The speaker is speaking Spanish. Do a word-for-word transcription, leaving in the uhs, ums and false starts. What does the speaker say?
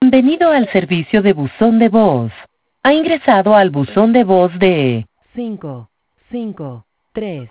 Bienvenido al servicio de buzón de voz. Ha ingresado al buzón de voz de cinco cinco tres